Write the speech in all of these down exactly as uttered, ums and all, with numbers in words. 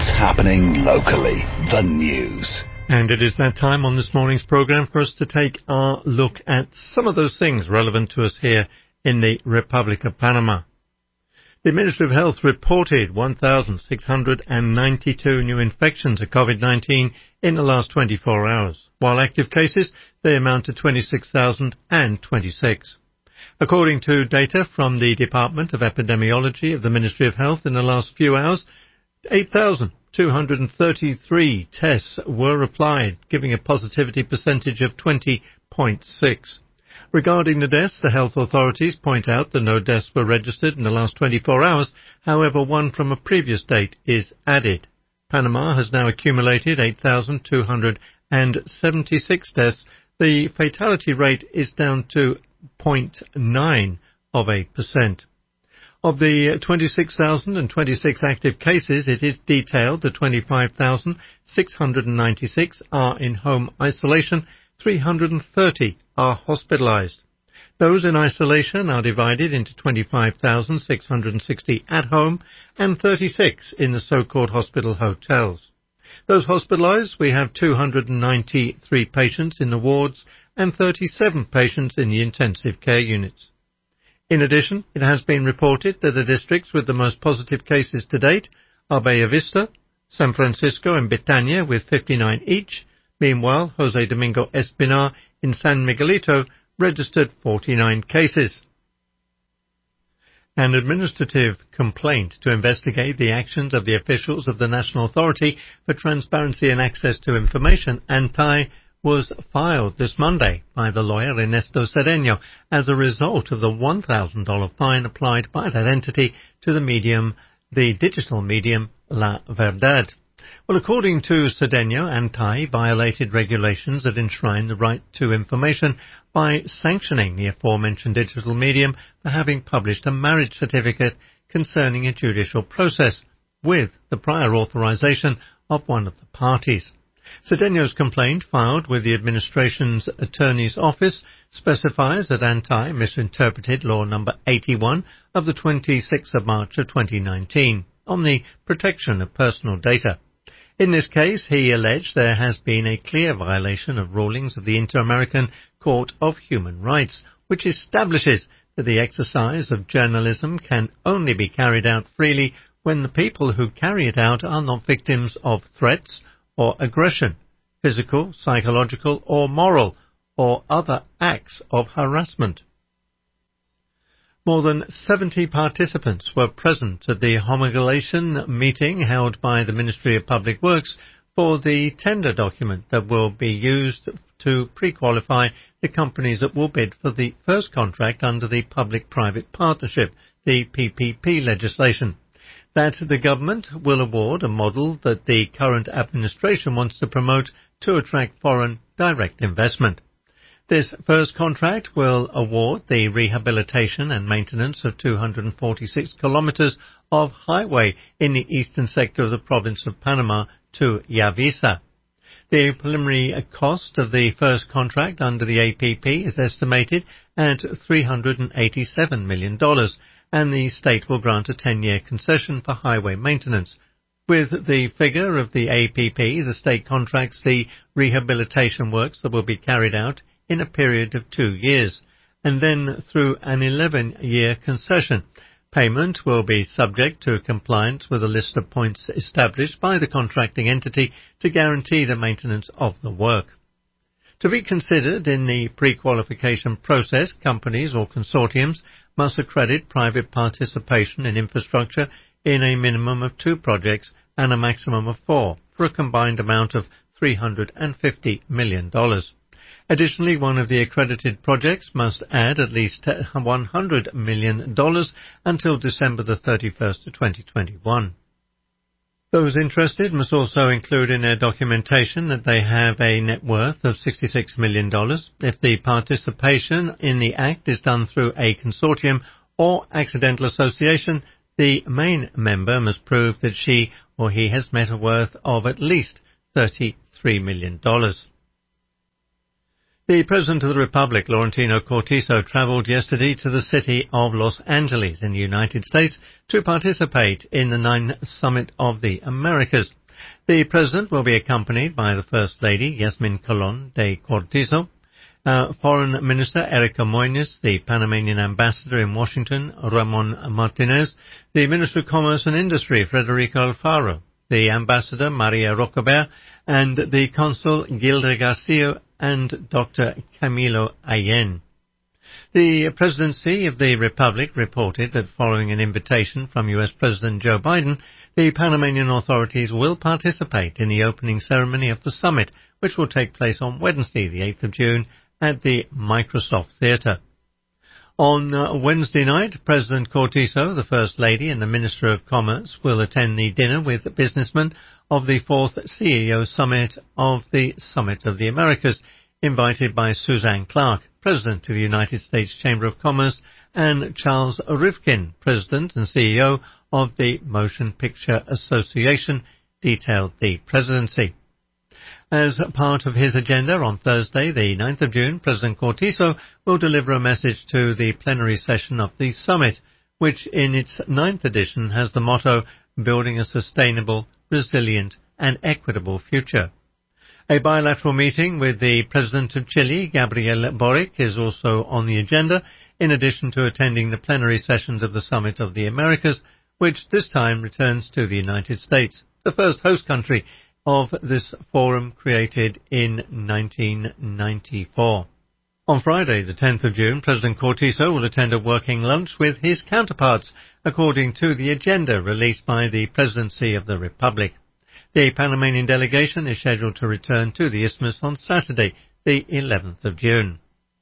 What's happening locally? The news. And it is that time on this morning's programme for us to take our look at some of those things relevant to us here in the Republic of Panama. The Ministry of Health reported one thousand six hundred ninety-two new infections of COVID nineteen in the last twenty-four hours, while active cases, they amount to twenty-six thousand twenty-six. According to data from the Department of Epidemiology of the Ministry of Health in the last few hours, eight thousand two hundred thirty-three tests were applied, giving a positivity percentage of twenty point six. Regarding the deaths, the health authorities point out that no deaths were registered in the last twenty-four hours. However, one from a previous date is added. Panama has now accumulated eight thousand two hundred seventy-six deaths. The fatality rate is down to zero point nine of eight percent. Of the twenty-six thousand twenty-six active cases, it is detailed that twenty-five thousand six hundred ninety-six are in home isolation, three hundred thirty are hospitalized. Those in isolation are divided into twenty-five thousand six hundred sixty at home and thirty-six in the so-called hospital hotels. Those hospitalized, we have two hundred ninety-three patients in the wards and thirty-seven patients in the intensive care units. In addition, it has been reported that the districts with the most positive cases to date are Bella Vista, San Francisco and Betania with fifty-nine each. Meanwhile, Jose Domingo Espinar in San Miguelito registered forty-nine cases. An administrative complaint to investigate the actions of the officials of the National Authority for Transparency and Access to Information, ANTAI, was filed this Monday by the lawyer Ernesto Cedeño as a result of the one thousand dollars fine applied by that entity to the medium, the digital medium La Verdad. Well, according to Cedeño, ANTAI violated regulations that enshrine the right to information by sanctioning the aforementioned digital medium for having published a marriage certificate concerning a judicial process with the prior authorization of one of the parties. Cedeño's complaint, filed with the administration's attorney's office, specifies that ANTAI misinterpreted law number eighty-one of the twenty-sixth of March of twenty nineteen on the protection of personal data. In this case, he alleged there has been a clear violation of rulings of the Inter-American Court of Human Rights, which establishes that the exercise of journalism can only be carried out freely when the people who carry it out are not victims of threats or aggression, physical, psychological, or moral, or other acts of harassment. More than seventy participants were present at the homologation meeting held by the Ministry of Public Works for the tender document that will be used to pre-qualify the companies that will bid for the first contract under the Public-Private Partnership, the P P P legislation. That the government will award a model that the current administration wants to promote to attract foreign direct investment. This first contract will award the rehabilitation and maintenance of two hundred forty-six kilometers of highway in the eastern sector of the province of Panama to Yavisa. The preliminary cost of the first contract under the A P P is estimated at three hundred eighty-seven million dollars, and the state will grant a ten-year concession for highway maintenance. With the figure of the A P P, the state contracts the rehabilitation works that will be carried out in a period of two years, and then through an eleven-year concession. Payment will be subject to compliance with a list of points established by the contracting entity to guarantee the maintenance of the work. To be considered in the pre-qualification process, companies or consortiums must accredit private participation in infrastructure in a minimum of two projects and a maximum of four, for a combined amount of three hundred fifty million dollars. Additionally, one of the accredited projects must add at least one hundred million dollars until December the thirty-first of twenty twenty-one. Those interested must also include in their documentation that they have a net worth of sixty-six million dollars. If the participation in the act is done through a consortium or accidental association, the main member must prove that she or he has met a worth of at least thirty-three million dollars. The President of the Republic, Laurentino Cortizo, travelled yesterday to the city of Los Angeles in the United States to participate in the ninth Summit of the Americas. The President will be accompanied by the First Lady, Yasmin Colón de Cortizo, uh, Foreign Minister Erika Moines, the Panamanian Ambassador in Washington, Ramon Martinez, the Minister of Commerce and Industry, Federico Alfaro, the Ambassador, Maria Rocabert, and the Consul, Gilda Garcia, and Doctor Camilo Allen. The Presidency of the Republic reported that following an invitation from U S President Joe Biden, the Panamanian authorities will participate in the opening ceremony of the summit, which will take place on Wednesday, the eighth of June, at the Microsoft Theatre. On uh, Wednesday night, President Cortizo, the First Lady, and the Minister of Commerce will attend the dinner with businessmen of the fourth C E O Summit of the Summit of the Americas, invited by Suzanne Clark, President of the United States Chamber of Commerce, and Charles Rivkin, President and C E O of the Motion Picture Association, detailed the presidency. As part of his agenda on Thursday, the ninth of June, President Cortizo will deliver a message to the plenary session of the summit, which in its ninth edition has the motto, Building a Sustainable, Resilient and Equitable Future. A bilateral meeting with the President of Chile, Gabriel Boric, is also on the agenda, in addition to attending the plenary sessions of the Summit of the Americas, which this time returns to the United States, the first host country of this forum created in nineteen ninety-four. On Friday, the tenth of June, President Cortizo will attend a working lunch with his counterparts, according to the agenda released by the Presidency of the Republic. The Panamanian delegation is scheduled to return to the Isthmus on Saturday, the eleventh of June.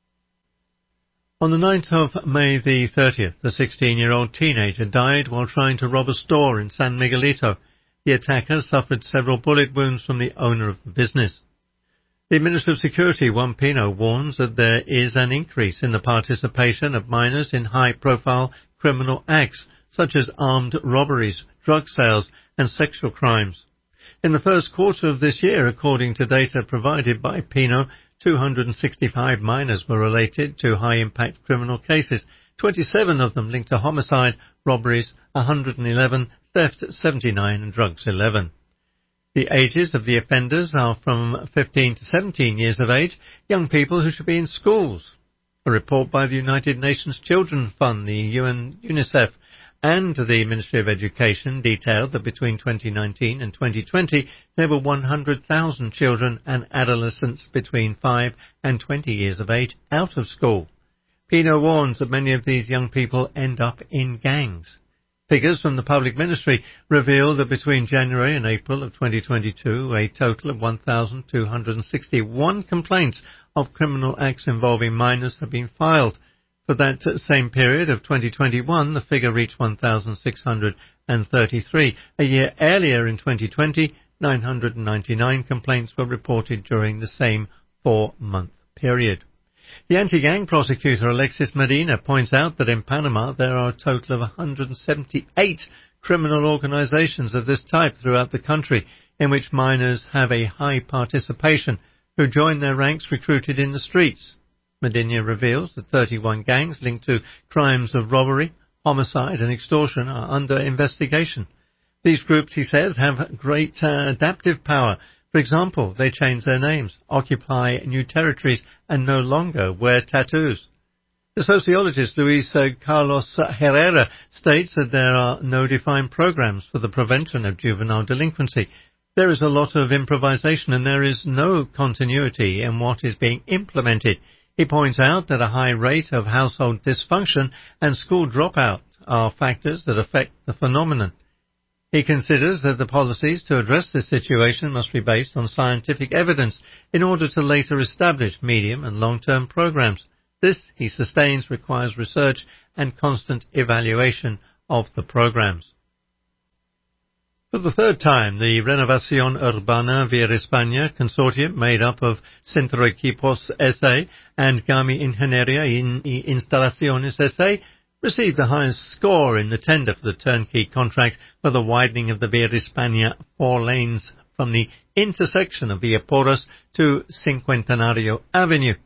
On the night of May the thirtieth, the sixteen-year-old teenager died while trying to rob a store in San Miguelito. The attacker suffered several bullet wounds from the owner of the business. The Minister of Security, Juan Pino, warns that there is an increase in the participation of minors in high-profile criminal acts, such as armed robberies, drug sales, and sexual crimes. In the first quarter of this year, according to data provided by Pino, two hundred sixty-five minors were related to high-impact criminal cases, twenty-seven of them linked to homicide, robberies, one hundred eleven, theft seventy-nine, and drugs eleven. The ages of the offenders are from fifteen to seventeen years of age, young people who should be in schools. A report by the United Nations Children Fund, the U N UNICEF, and the Ministry of Education detailed that between twenty nineteen and twenty twenty there were one hundred thousand children and adolescents between five and twenty years of age out of school. Pino warns that many of these young people end up in gangs. Figures from the public ministry reveal that between January and April of twenty twenty-two, a total of one thousand two hundred sixty-one complaints of criminal acts involving minors have been filed. For that same period of twenty twenty-one, the figure reached one thousand six hundred thirty-three. A year earlier in twenty twenty, nine hundred ninety-nine complaints were reported during the same four-month period. The anti-gang prosecutor Alexis Medina points out that in Panama there are a total of one hundred seventy-eight criminal organizations of this type throughout the country, in which minors have a high participation, who join their ranks recruited in the streets. Medina reveals that thirty-one gangs linked to crimes of robbery, homicide and extortion are under investigation. These groups, he says, have great uh, adaptive power. For example, they change their names, occupy new territories, and no longer wear tattoos. The sociologist Luis uh, Carlos Herrera states that there are no defined programs for the prevention of juvenile delinquency. There is a lot of improvisation and there is no continuity in what is being implemented. He points out that a high rate of household dysfunction and school dropout are factors that affect the phenomenon. He considers that the policies to address this situation must be based on scientific evidence in order to later establish medium and long-term programs. This, he sustains, requires research and constant evaluation of the programs. For the third time, the Renovación Urbana Via España consortium, made up of Centro Equipos S A and Gami Ingeniería y Instalaciones S A, received the highest score in the tender for the turnkey contract for the widening of the Via España four lanes from the intersection of Via Porras to Cincuentenario Avenue.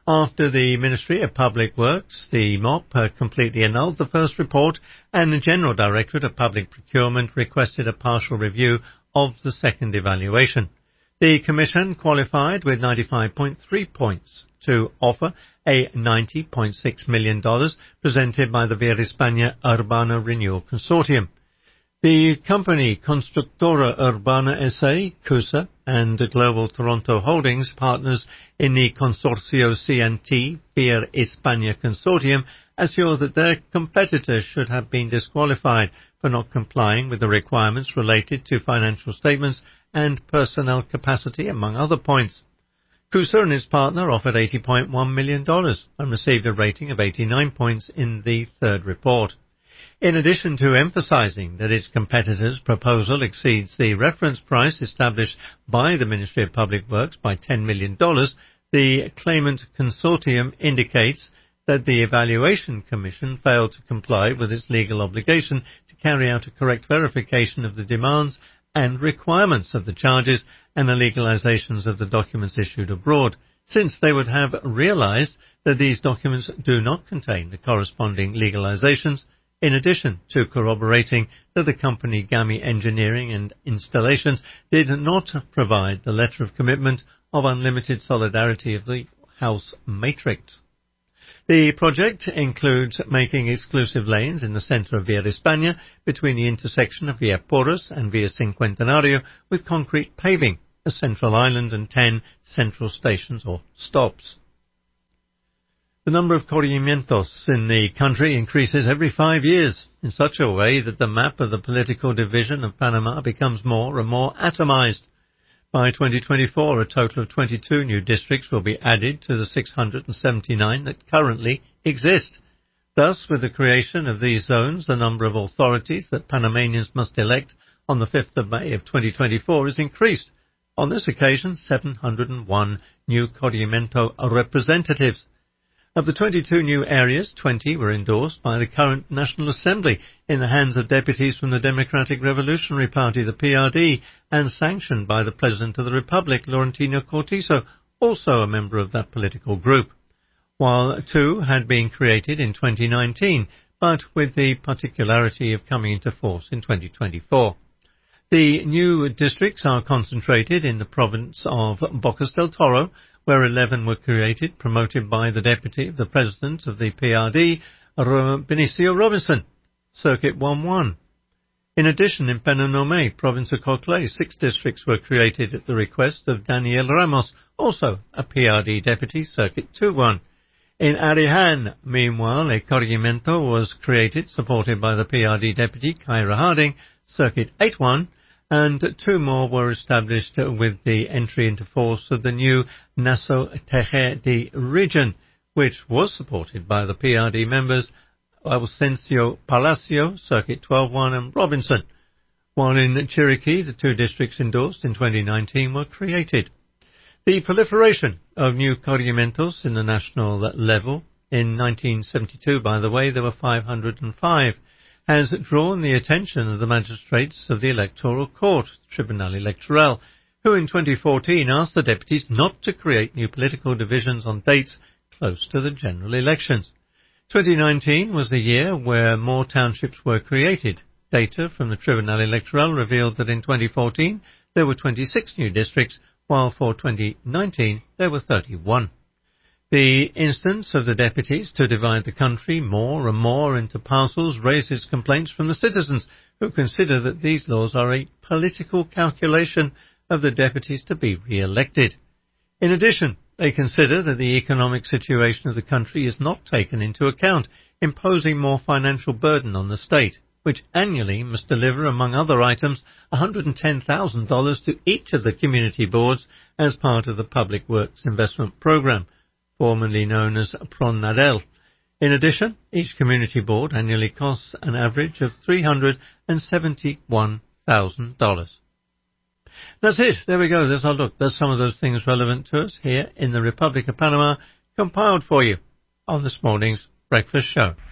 after the Ministry of Public Works, the M O P, uh, completely annulled the first report, and the General Directorate of Public Procurement requested a partial review of the second evaluation. The Commission qualified with ninety-five point three points to offer a ninety point six million dollars presented by the Via España Urbana Renewal Consortium. The company Constructora Urbana S A, CUSA, and Global Toronto Holdings, partners in the Consorcio C and T Via España Consortium, assure that their competitors should have been disqualified for not complying with the requirements related to financial statements and personnel capacity, among other points. CUSA and its partner offered eighty point one million dollars and received a rating of eighty-nine points in the third report. In addition to emphasizing that its competitor's proposal exceeds the reference price established by the Ministry of Public Works by ten million dollars, the claimant consortium indicates that the Evaluation Commission failed to comply with its legal obligation to carry out a correct verification of the demands and requirements of the charges and the legalizations of the documents issued abroad, since they would have realized that these documents do not contain the corresponding legalizations, in addition to corroborating that the company Gami Engineering and Installations did not provide the letter of commitment of unlimited solidarity of the House Matrix. The project includes making exclusive lanes in the centre of Via España between the intersection of Via Porras and Via Cincuentenario with concrete paving, a central island and ten central stations or stops. The number of corregimientos in the country increases every five years in such a way that the map of the political division of Panama becomes more and more atomized. By twenty twenty-four, a total of twenty-two new districts will be added to the six hundred seventy-nine that currently exist. Thus, with the creation of these zones, the number of authorities that Panamanians must elect on the fifth of May of twenty twenty-four is increased. On this occasion, seven hundred one new corregimiento representatives. Of the twenty-two new areas, twenty were endorsed by the current National Assembly in the hands of deputies from the Democratic Revolutionary Party, the P R D, and sanctioned by the President of the Republic, Laurentino Cortizo, also a member of that political group, while two had been created in twenty nineteen, but with the particularity of coming into force in twenty twenty-four. The new districts are concentrated in the province of Bocas del Toro, where eleven were created, promoted by the deputy of the president of the P R D, Benicio Robinson, Circuit one one. In addition, in Penonomé, province of Coclé, six districts were created at the request of Daniel Ramos, also a P R D deputy, Circuit two one. In Arihan, meanwhile, a corregimiento was created, supported by the P R D deputy, Kyra Harding, Circuit eight one, and two more were established with the entry into force of the new Naso Tejedi region, which was supported by the P R D members Ausencio Palacio, Circuit twelve one, and Robinson, while in Chiriquí the two districts endorsed in twenty nineteen were created. The proliferation of new corregimientos in the national level, in nineteen seventy-two, by the way, there were five hundred five, has drawn the attention of the magistrates of the Electoral Court, Tribunal Electoral, who in twenty fourteen asked the deputies not to create new political divisions on dates close to the general elections. twenty nineteen was the year where more townships were created. Data from the Tribunal Electoral revealed that in twenty fourteen there were twenty-six new districts, while for twenty nineteen there were thirty-one. The instance of the deputies to divide the country more and more into parcels raises complaints from the citizens, who consider that these laws are a political calculation of the deputies to be re-elected. In addition, they consider that the economic situation of the country is not taken into account, imposing more financial burden on the state, which annually must deliver, among other items, one hundred ten thousand dollars to each of the community boards as part of the Public Works Investment Program, formerly known as PRONADEL. In addition, each community board annually costs an average of three hundred seventy-one thousand dollars. That's it. There we go. There's our look. There's some of those things relevant to us here in the Republic of Panama, compiled for you on this morning's Breakfast Show.